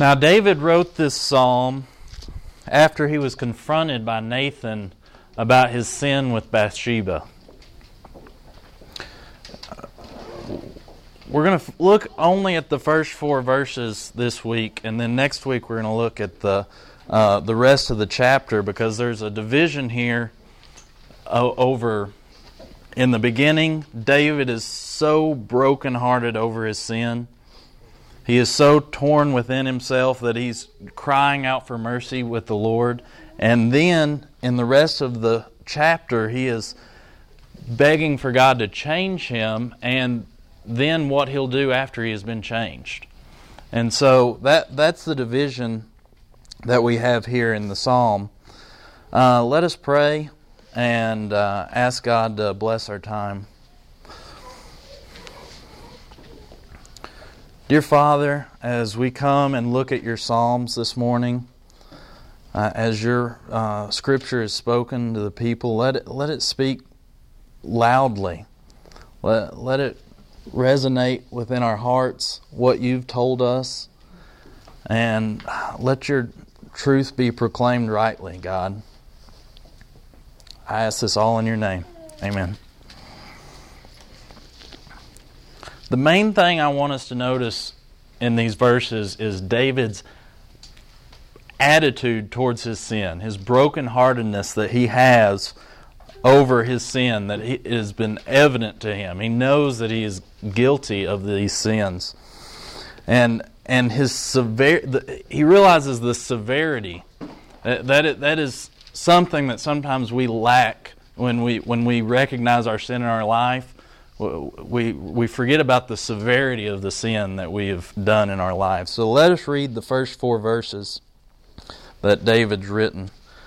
Now, David wrote this psalm after he was confronted by Nathan about his sin with Bathsheba. We're going to look only at the first 4 verses this week, and then next week we're going to look at the rest of the chapter, because there's a division here over. In the beginning, David is so brokenhearted over his sin. He is so torn within himself that he's crying out for mercy with the Lord. And then, in the rest of the chapter, he is begging for God to change him, and then what he'll do after he has been changed. And so that's the division that we have here in the psalm. Let us pray and ask God to bless our time. Dear Father, as we come and look at your Psalms this morning, as your Scripture is spoken to the people, let it speak loudly. Let it resonate within our hearts what you've told us, and let your truth be proclaimed rightly, God. I ask this all in your name. Amen. The main thing I want us to notice in these verses is David's attitude towards his sin, his brokenheartedness that he has over his sin, that it has been evident to him. He knows that he is guilty of these sins. And his he realizes the severity. That is something that sometimes we lack when we recognize our sin in our life. We forget about the severity of the sin that we have done in our lives. So let us read the first 4 verses that David's written.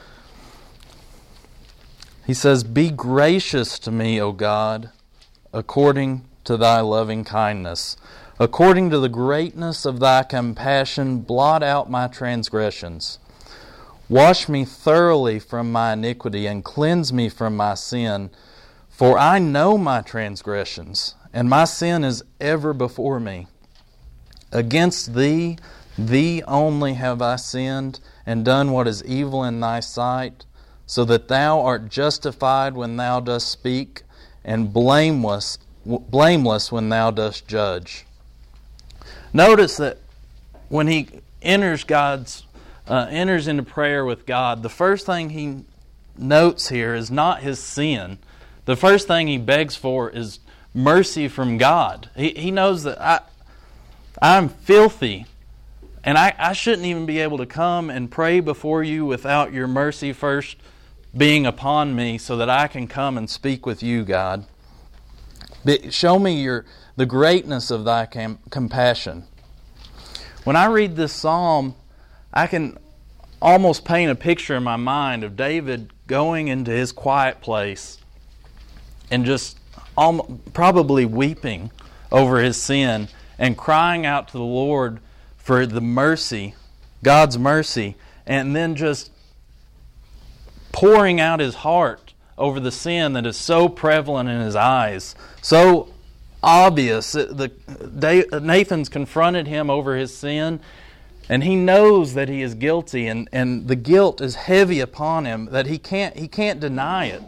He says, "Be gracious to me, O God, according to thy loving kindness. According to the greatness of thy compassion, blot out my transgressions. Wash me thoroughly from my iniquity and cleanse me from my sin. For I know my transgressions, and my sin is ever before me. Against thee only have I sinned, and done what is evil in thy sight, so that thou art justified when thou dost speak, and blameless when thou dost judge." Notice that when he enters into prayer with God, the first thing he notes here is not his sin. The first thing he begs for is mercy from God. He knows that I'm filthy, and I shouldn't even be able to come and pray before you without your mercy first being upon me, so that I can come and speak with you, God. Show me the greatness of thy compassion. When I read this psalm, I can almost paint a picture in my mind of David going into his quiet place and just probably weeping over his sin and crying out to the Lord for the mercy, God's mercy, and then just pouring out his heart over the sin that is so prevalent in his eyes, so obvious. Nathan's confronted him over his sin, and he knows that he is guilty, and the guilt is heavy upon him that he can't deny it.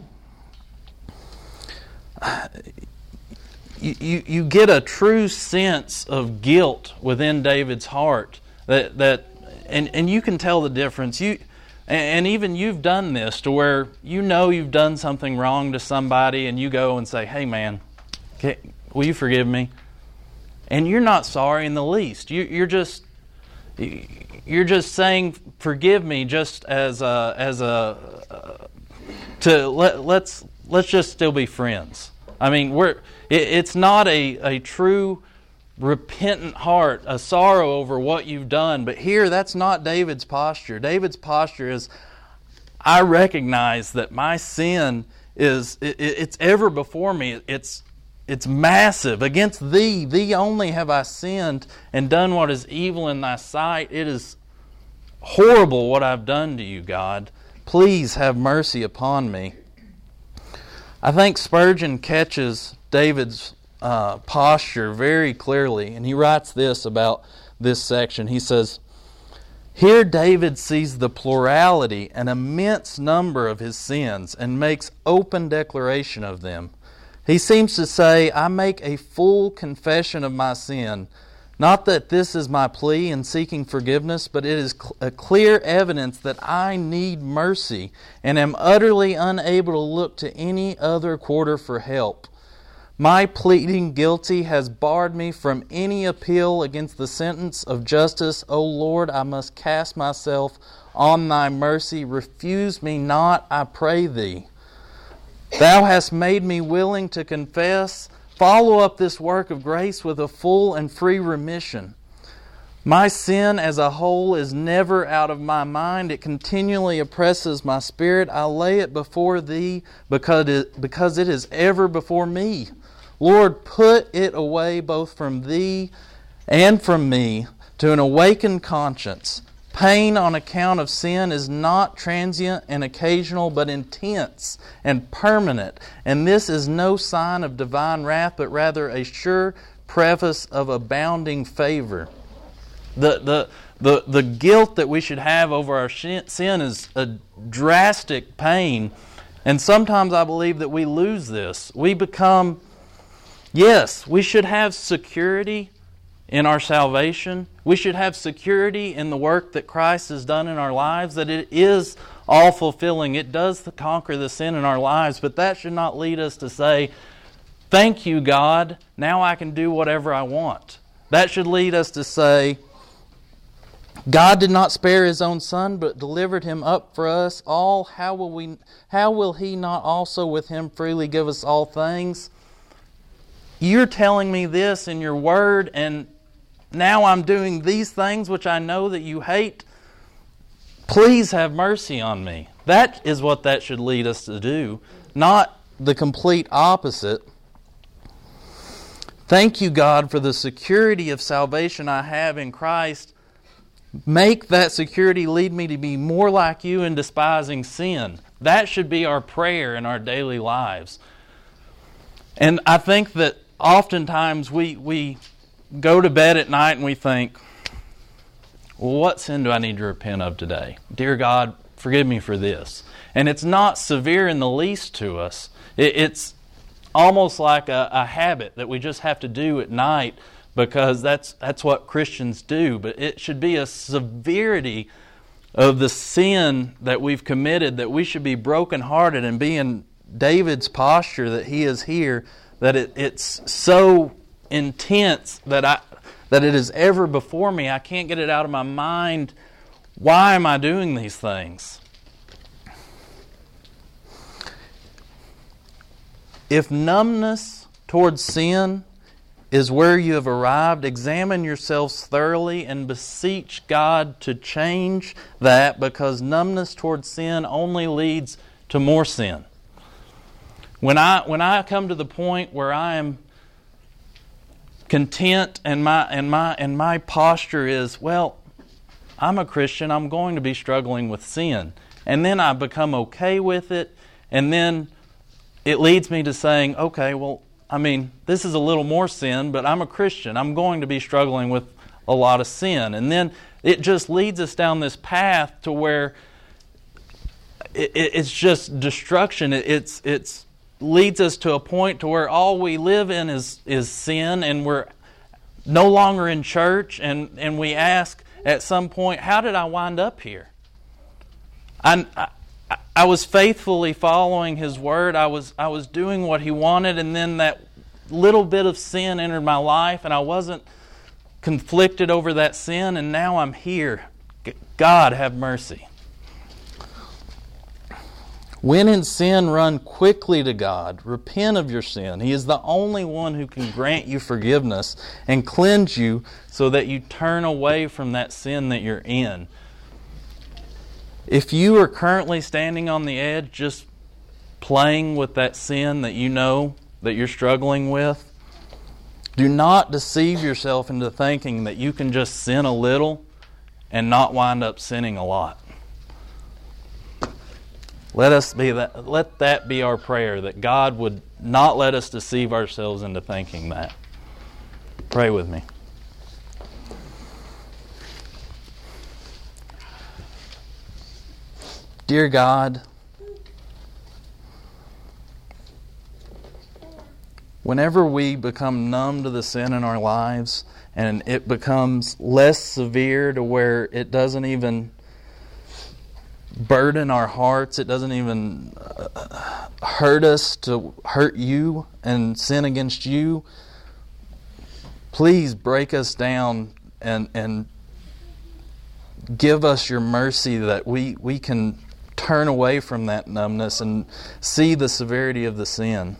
You get a true sense of guilt within David's heart and you can tell the difference. And even you've done this to where you know you've done something wrong to somebody, and you go and say, "Hey man, will you forgive me?" And you're not sorry in the least. You're just saying, "Forgive me," just let's just still be friends. I mean, it's not a true repentant heart, a sorrow over what you've done. But here, that's not David's posture. David's posture is, I recognize that my sin it's ever before me. It's massive. Against thee only have I sinned and done what is evil in thy sight. It is horrible what I've done to you, God. Please have mercy upon me. I think Spurgeon catches David's posture very clearly, and he writes this about this section. He says, Here David sees the plurality, an immense number of his sins, and makes open declaration of them. He seems to say, I make a full confession of my sin. Not that this is my plea in seeking forgiveness, but it is a clear evidence that I need mercy and am utterly unable to look to any other quarter for help. My pleading guilty has barred me from any appeal against the sentence of justice. O Lord, I must cast myself on thy mercy. Refuse me not, I pray thee. Thou hast made me willing to confess. Follow up this work of grace with a full and free remission. My sin as a whole is never out of my mind. It continually oppresses my spirit. I lay it before thee because it is ever before me. Lord, put it away both from thee and from me to an awakened conscience. Pain on account of sin is not transient and occasional, but intense and permanent. And this is no sign of divine wrath, but rather a sure preface of abounding favor. The guilt that we should have over our sin is a drastic pain. And sometimes I believe that we lose this. We become... Yes, we should have security in our salvation. We should have security in the work that Christ has done in our lives, that it is all fulfilling. It does conquer the sin in our lives, but that should not lead us to say, thank you, God, now I can do whatever I want. That should lead us to say, God did not spare His own Son, but delivered Him up for us all. How will He not also with Him freely give us all things? You're telling me this in your word, and now I'm doing these things which I know that you hate. Please have mercy on me. That is what that should lead us to do, not the complete opposite. Thank you, God, for the security of salvation I have in Christ. Make that security lead me to be more like you in despising sin. That should be our prayer in our daily lives. And I think that oftentimes we go to bed at night and we think, well, what sin do I need to repent of today? Dear God, forgive me for this. And it's not severe in the least to us. It's almost like a habit that we just have to do at night because that's what Christians do. But it should be a severity of the sin that we've committed that we should be brokenhearted and be in David's posture that he is here, that it's so intense that it is ever before me. I can't get it out of my mind. Why am I doing these things? If numbness towards sin is where you have arrived, examine yourselves thoroughly and beseech God to change that, because numbness towards sin only leads to more sin. When I come to the point where I am content and my posture is, well, I'm a Christian, I'm going to be struggling with sin. And then I become okay with it, and then it leads me to saying, okay, well, I mean, this is a little more sin, but I'm a Christian. I'm going to be struggling with a lot of sin. And then it just leads us down this path to where it's just destruction. It's leads us to a point to where all we live in is sin, and we're no longer in church, and we ask at some point, how did I wind up here? I was faithfully following His Word. I was doing what He wanted, and then that little bit of sin entered my life, and I wasn't conflicted over that sin, and now I'm here. God, have mercy. When in sin, run quickly to God. Repent of your sin. He is the only one who can grant you forgiveness and cleanse you so that you turn away from that sin that you're in. If you are currently standing on the edge, just playing with that sin that you know that you're struggling with, do not deceive yourself into thinking that you can just sin a little and not wind up sinning a lot. Let that be our prayer, that God would not let us deceive ourselves into thinking that. Pray with me. Dear God, whenever we become numb to the sin in our lives and it becomes less severe to where it doesn't even burden our hearts, it doesn't even hurt us to hurt you and sin against you, please break us down and give us your mercy that we can turn away from that numbness and see the severity of the sin.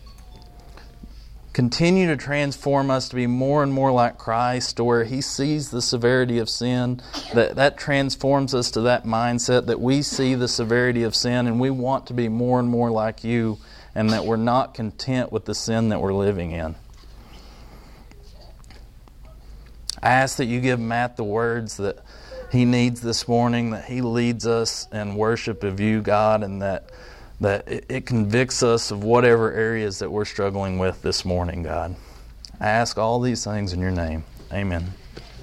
Continue to transform us to be more and more like Christ, to where He sees the severity of sin, that transforms us to that mindset that we see the severity of sin and we want to be more and more like You, and that we're not content with the sin that we're living in. I ask that You give Matt the words that he needs this morning, that he leads us in worship of You, God, and that it convicts us of whatever areas that we're struggling with this morning, God. I ask all these things in Your name. Amen.